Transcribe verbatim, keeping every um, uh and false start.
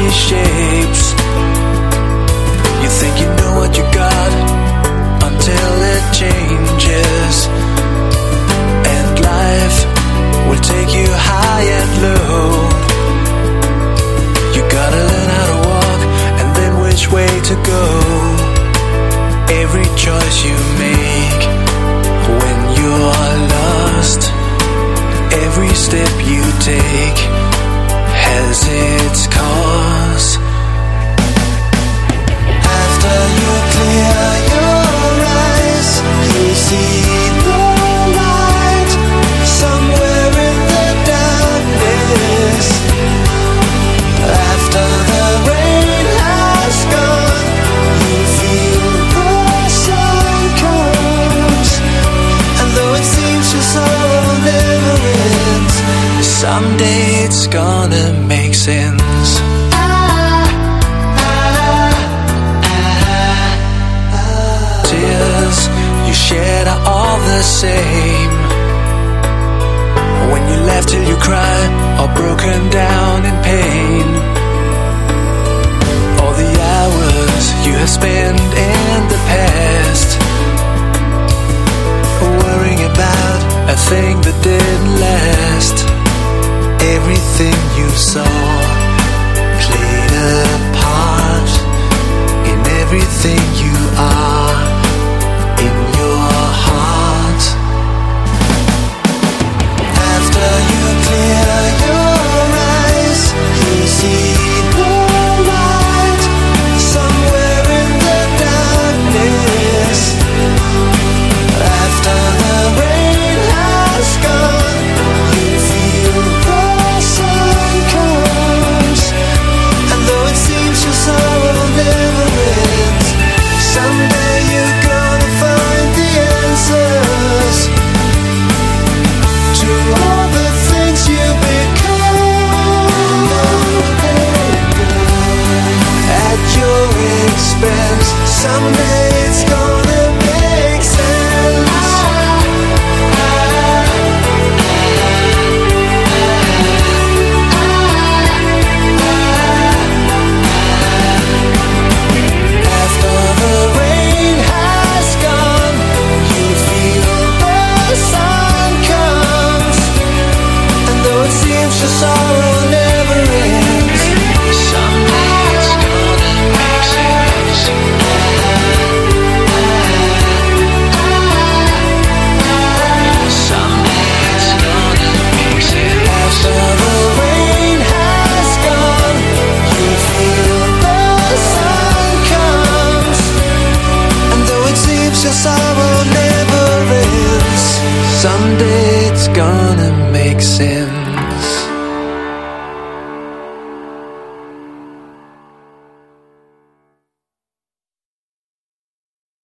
shapes. You think you know what you got until it changes, and life will take you high and low. You gotta learn how to walk and then which way to go. Every choice you make when you're lost, every step you take has its cause. After you clear your eyes, you see the light somewhere in the darkness. After the rain has gone, you feel the sun comes, and though it seems your sorrow never ends, someday it's gonna make sense. Tears you shed are all the same. When you laugh till you cry, or broken down in pain, all the hours you have spent in